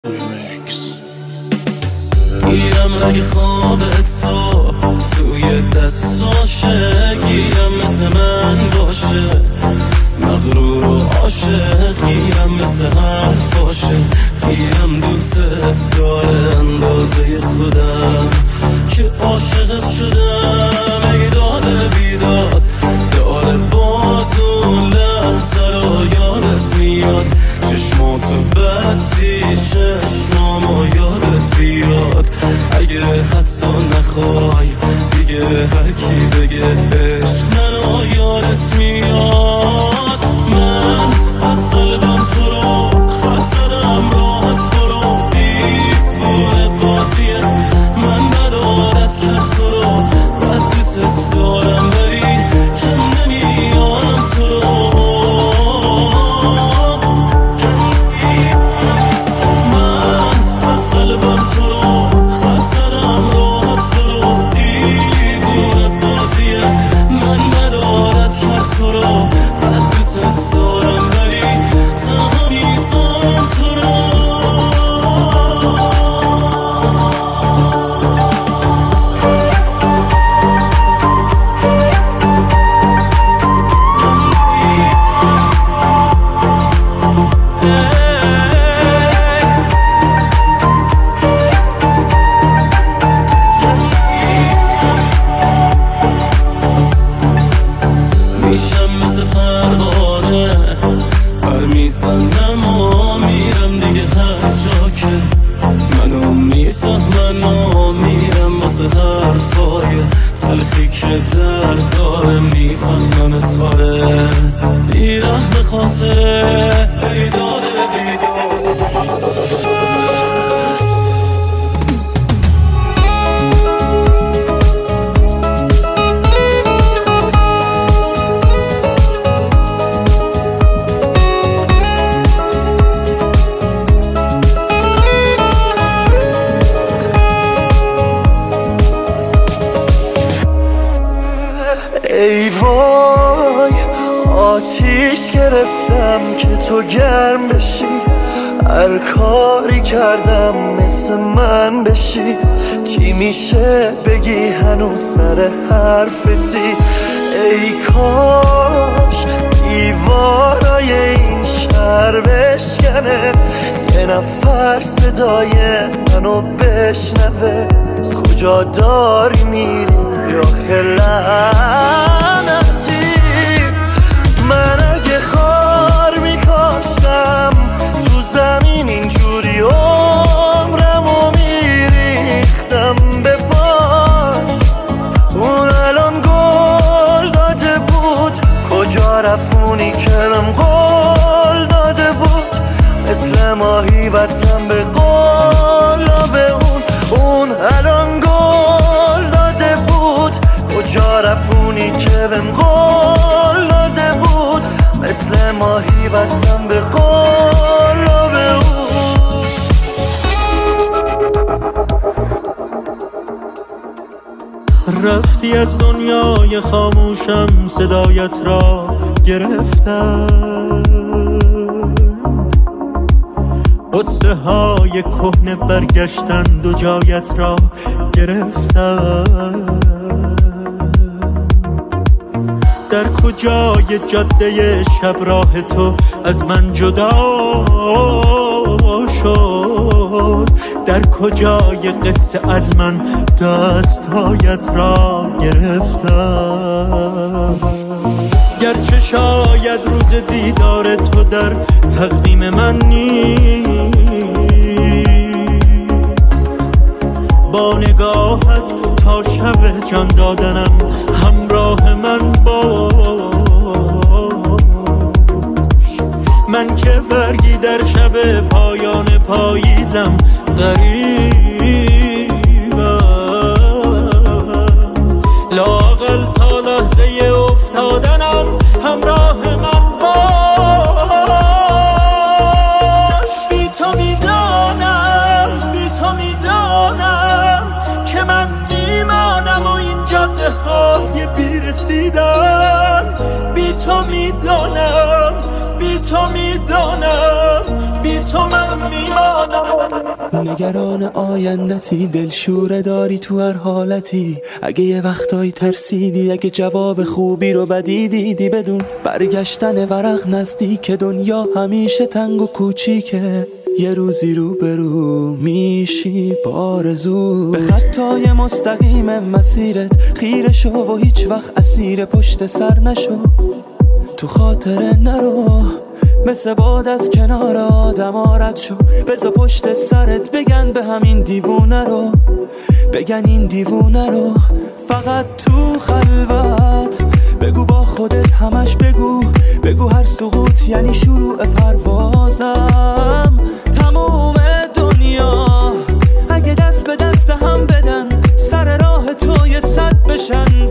گیرم اگه خوابت توی دستاشه، گیرم مثل من باشه، مغرور و عاشق، گیرم مثل حرفاشه، گیرم دوست داره اندازه خودم که عاشقت شدم. ای داده بیداد داره باز اون لحظه رو یادت میاد، چشماتو بستی چشمامو یادت بیاد. اگه حتی نخوای دیگه هر کی بگه عشق منو یادت میاد. من از قلبم تو رو خط زدم، راحت برو، دیوونه بازیه، من بد عادت کرد تو رو، بد دوست دارم ولی کم نمیارم تو رو. من از قلبم تو رو خط زدم، راحت برو، دیوونه بازیه، من بد عادت کرد تو رو، بد دوست دارم ولی تنها میذارم تو رو. میشم مثل پروانه پر میزنم و میرم دیگه هر جا که منو میفهمن و میرم واسه حرفای تلخی که درد داره، میفهمن تاره بیرحم به خاطره بیداده ای وای آتیش گرفتم که تو گرم بشی، هر کاری کردم مثل من بشی، چی میشه بگی هنوز سر حرفتی؟ ای کاش دیوارای این شهر بشکنه، یه نفر صدای منو بشنوه. کجا داری میری یا خلعنتی؟ من اگه خار میکاشتم تو زمین اینجوری عمرمو میریختم به پاش، اون الان گل داده بود، کجا رفونی که من قول داده بود، مثل ماهی وصلم به قلاب اون الان گل داده بود، کجا رفونی که بهم قول داده بود، مثل ماهی وصلم به قلاب اون. رفتی از دنیای خاموشم، صدایت را گرفتم، قصه های کهنه برگشتند و جایت را گرفتم. در کجای جاده شب راه تو از من جدا شد، در کجای قصه از من دستهایت را گرفتم. گرچه شاید روز دیدار تو در تقویم من نیست، با نگاهت تا شب جان دادنم همراه من باش. من که برگی در شب پایان پاییزم غریبم، لااقل تا لحظه افتادنم همراه من باش. بی تو میدانم که من میمانم و این جاده های بیرسیدن. بی تو میدانم بی تو من میمانم. نگران آیندتی، دلشوره داری تو هر حالتی. اگه یه وقتایی ترسیدی، اگه جواب خوبی رو بدی دیدی، بدون برگشتن ورق نزدیک، دنیا همیشه تنگ و کوچیکه. یه روزی رو برو میشی بارزو، به خطای مستقیم مسیرت خیره شو و هیچ وقت اسیر پشت سر نشو. تو خاطره نرو، مثل باد از کنار آدم رد شو. بذار پشت سرت بگن به همین دیوونه رو، بگن این دیوونه رو. فقط تو خلوت بگو با خودت، همش بگو هر سقوط یعنی شروع پروازم. تموم دنیا اگه دست به دست هم بدن، سر راه تو یه صد بشن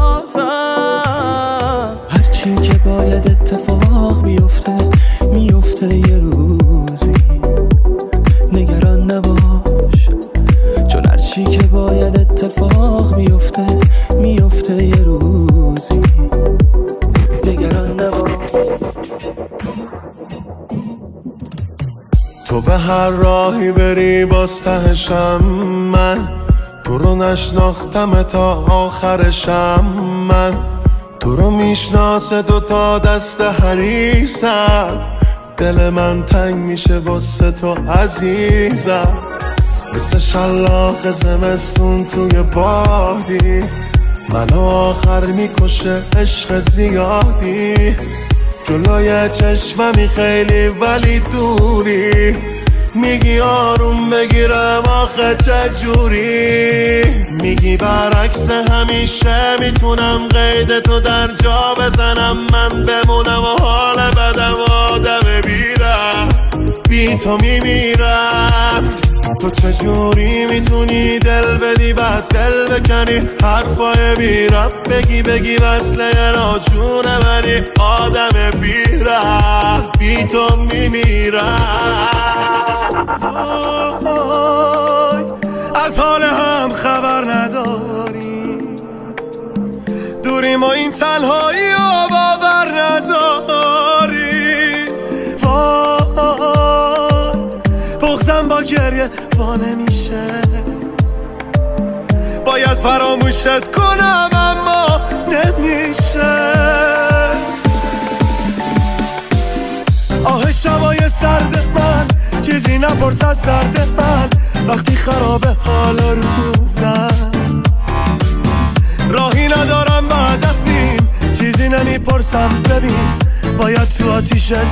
بازم. هرچی که باید اتفاق میفته یه روزی، نگران نباش، چون هرچی که باید اتفاق میفته یه روزی، نگران نباش. تو به هر راهی بری باز تهشم من، تو رو نشناختم تا آخرشم من. تو رو میشناسه دوتا دست حریصم، دل من تنگ میشه واسه تو عزیزم. مثل شلاق زمستون توی بادی، منو آخر میکشه عشق زیادی. جلوی چشممی خیلی ولی دوری، میگی آروم بگیرم آخه چجوری. میگی برعکس همیشه میتونم قید تو در جا بزنم، من بمونم و حال بدم آدم بیرم، بی تو میمیرم. تو چجوری میتونی دل بدی بعد دل بکنی، حرفای بیرم بگی وصله ناجونه منی، آدم بیرم بی تو میمیرم. از حال هم خبر نداری، دوری ما این تنهایی و باور نداری. بغضم با گریه وا نمیشه، باید فراموشت کنم اما نمیشه. آه شبای سرد من، چیزی نپرس از درد من، وقتی خرابه حال روزم. راهی ندارم بعد از این، چیزی نمیپرسم ببین، باید تو آتیشت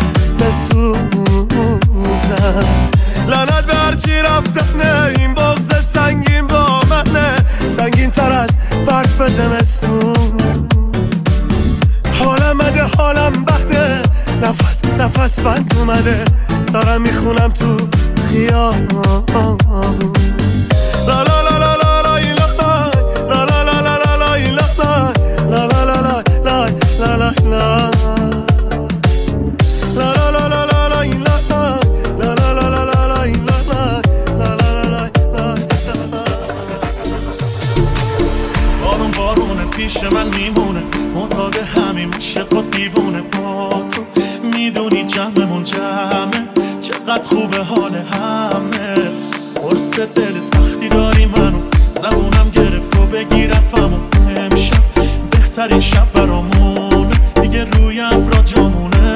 بسوزم. لعنت به هرچی رفتنه، این بغض سنگین با منه، سنگین تر از برف زمستون. حالم بده حالم بده، نفس بند اومده، دارم میخونم تو خیابون. لا لا لا لا لا لا لا لا لا لا لا لا لا لا لا لا لا. پیش من میمونه، معتاد همین عشق و دیوونه با تو. میدونی جمعمون جمعه، چقدر خوبه حال همه. قرص دلت وقتی داری منو، زبونم گرفت و بگی رفمو. امشب بهترین شب برامونه، دیگه رویم را جامونه.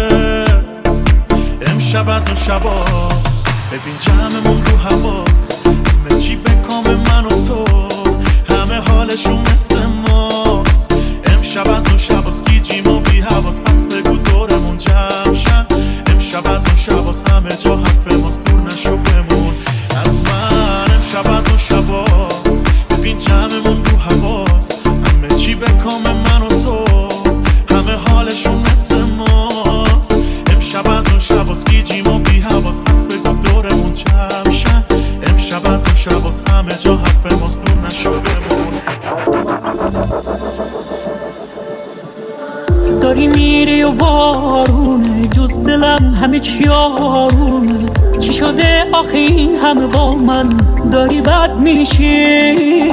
امشب از اون شباست، ببین جمعمون رو هواست، همه چی به کام من و تو، همه حالشون مثل ماست. امشب از اون شباست، گیجیم و بی حواس، پس بگو دورمون جمع شن. امشب از اون شباست، همه جا حرف ماست، دور نشو بمون از من. امشب از اون شباست، ببین جمعمون رو هواست، همه چی به کام من و تو، همه حالشون مثل ماست. امشب از اون شباست، گیجیم و بی حواس، پس بگو دورمون جمع شن. امشب از اون شباست، همه جا حرف ماست، دور نشو بمون. داری میری و بارونه، جز دلم همه چی آرومه. چی شده آخه این همه با من داری بد میشی؟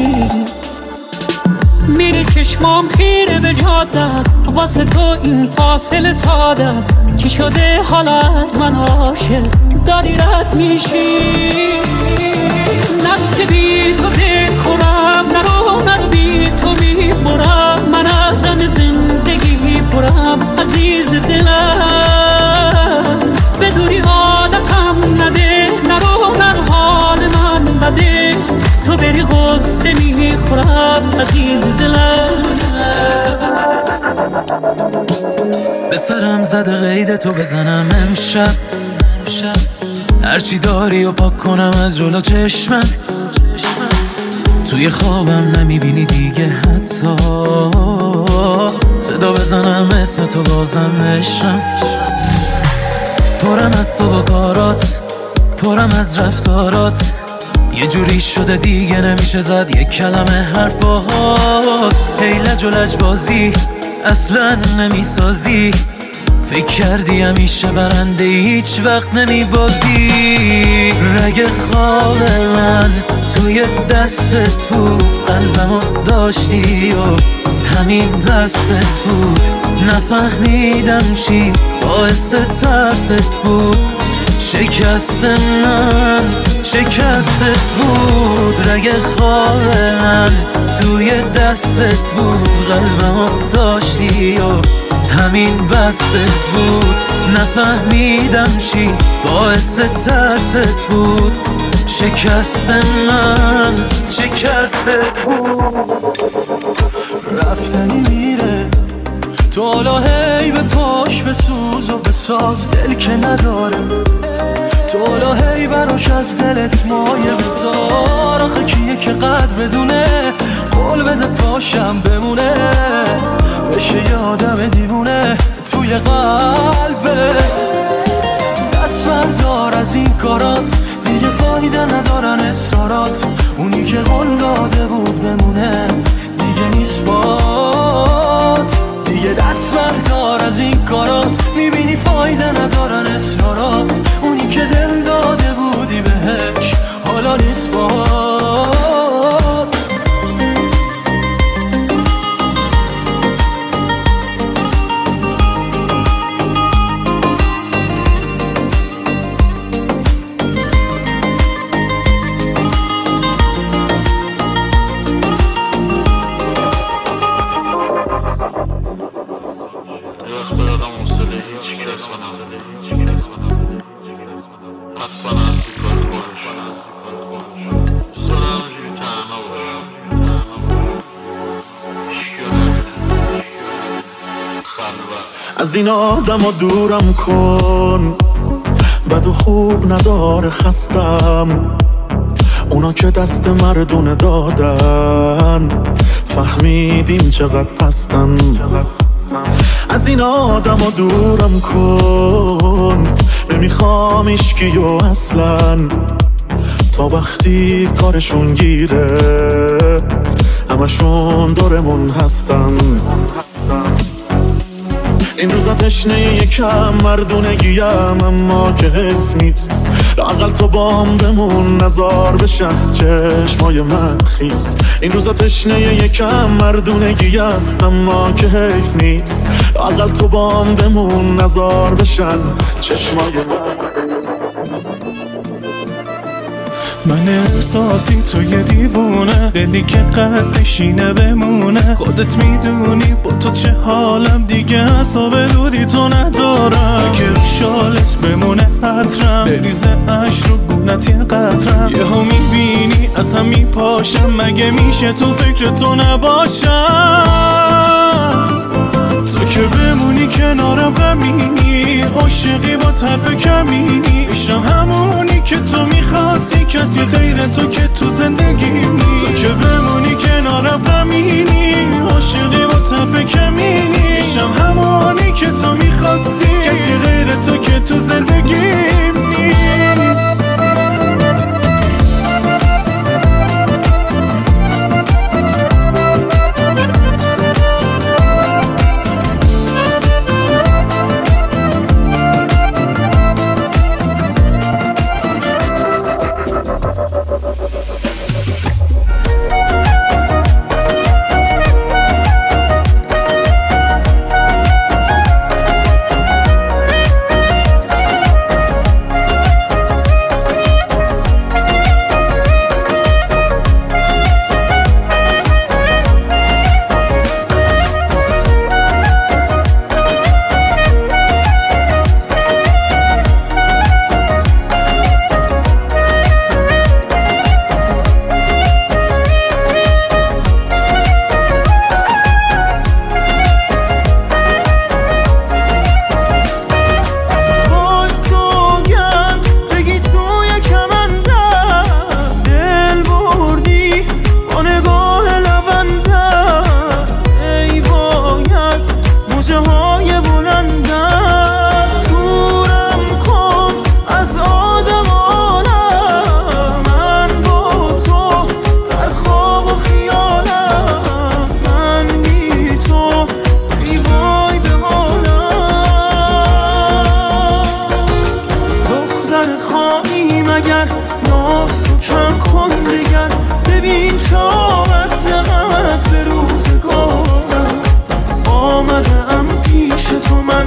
میری چشمام خیره به جاده است، واسه تو این فاصله ساده است. چی شده حالا از من عاشق داری رد میشی؟ تغییر دلم. به سرم زده قید تو بزنم امشب، هرچی داری و پاک کنم از جلو چشمم. توی خوابم نمیبینی دیگه حتی، صدا بزنم اسم تو بازم عشقم. پرم از تو و کارات، پرم از رفتارات، یه جوری شده دیگه نمیشه زد یک کلمه حرف باهات. هی لج و لج بازی اصلا نمیسازی، فکر کردی همیشه برنده هیچ وقت نمیبازی. رگ خواب من توی دستت بود، قلبمو داشتی و همین بستت بود. نفهمیدم چی باعث ترست بود، شکست من شکستت بود. رگ خواب من توی دستت بود، قلبمو داشتی و همین بستت بود. نفهمیدم چی باعث ترست بود، شکست من شکستت بود. رفتنی میره تو حالا هی به پاش بسوز و بساز، دل که نداره تو حالا هی براش از دلت مایه بذار. آخه کیه که قدر بدونه، قول بده پاشم بمونه، بشه یادم دیوونه توی قلبت. دست بردار از این کارات، دیگه فایده ندارن اصرارات. اونی که قول داده بود بمونه دیگه نیست بات. دیگه دست بردار از این کارات، میبینی فایده ندارن اصرارات. اونی که دل داده بودی بهش حالا نیست بات. از این آدم دورم کن، بد و خوب نداره خستم. اونا که دست مردونه دادن، فهمیدیم چقدر پستن. از این آدم دورم کن، نمیخوام اشکیو اصلا. تا وقتی کارشون گیره همشون دورمون هستن. این روزا تشنه یکم مردونگیم، اما که حیف نیست لااقل تو بام بمون، نزار بشن چشمای من خیس. این روزا تشنه یکم مردونگیم، اما که حیف نیست لااقل تو بام بمون، نزار بشن چشمای من. من احساسی تو یه دیوونه، دلی که قصدش اینه بمونه. خودت میدونی با تو چه حالم، دیگه حساب دوری تو ندارم. اگه رو شالت بمونه حترم، بریزه عشق رو گونت یه قطرم. یه ها میبینی از هم میپاشم، مگه میشه تو فکر تو نباشم؟ تو که بمونی کنارم غمینی، عاشقی با طرف کمینی. میشم همونی که تو میخواستی، کسی غیر تو که تو زندگی نی. تو که بمونی کنارم غمینی، عاشقی با طرف کمینی. میشم همونی که تو میخواستی، کسی غیر تو که تو زندگی نیست.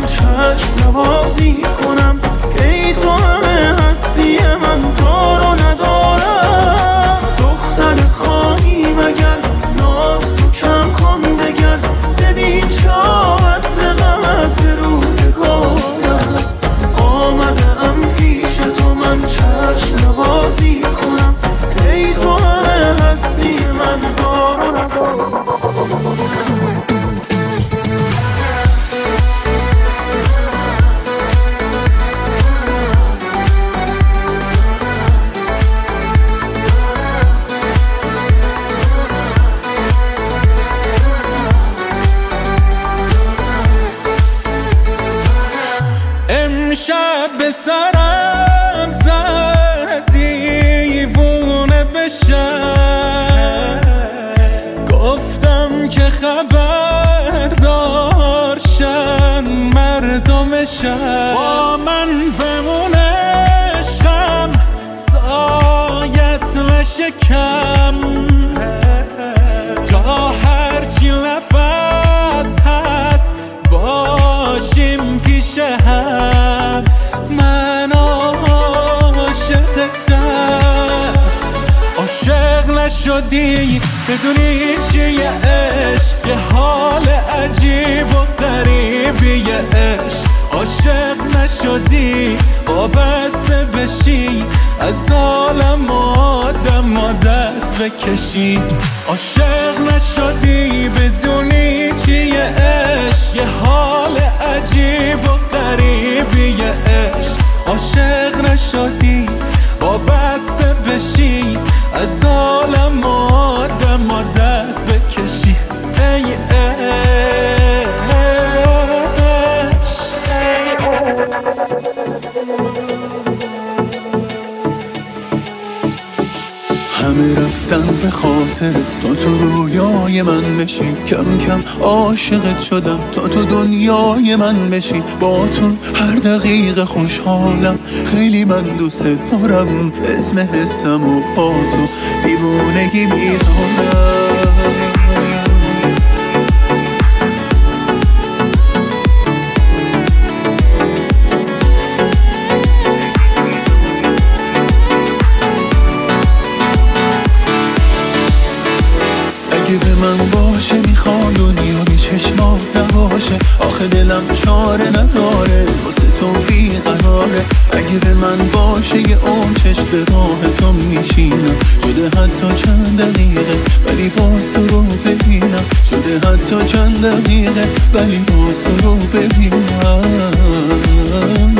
چشم نوازی کنم. ای تو همه هستی من دار و ندارم. دختر خواهی مگر ناز تو کم کن دگر. ببین چاوت ز غمت به روزگارم. آمدم پیش تو من چشم نوازی کنم. ای تو همه هستی من دار و ندارم. امشب به سرم زد دیوونه بشم. گفتم که خبر دارشن مردمشن. با من بمونه عشقم سایت نشکم. تا هرچی نفس هست باشیم پیش هم. من عاشقتم. عاشق نشدی بدونی چیه عشق. یه حال عجیب و غریبیه عشق. عاشق نشدی وابسته بشی از عالم آدم دست بکشی. عاشق نشدی بدونی چیه عشق. یه حال عجیب و غریبیه عشق. عاشق نشدی وابسته بشی از عالم آدم دست بکشی. ای همه رفتم به خاطرت تا تو رویای من بشی. کم کم عاشقت شدم تا تو دنیای من بشی. با تو هر دقیقه خوشحالم. خیلی من دوست دارم. اسم حسم و با تو دیوونگی میدارم. اگه به من باشه میخوام دنیا بی چشمات نباشه. آخه دلم چاره نداره واسه تو بیقراره. اگه به من باشه یه عمر چشم به راه تو میشینم. شده حتی چند دقیقه ولی باز رو ببینم. شده حتی چند دقیقه ولی باز رو ببینم.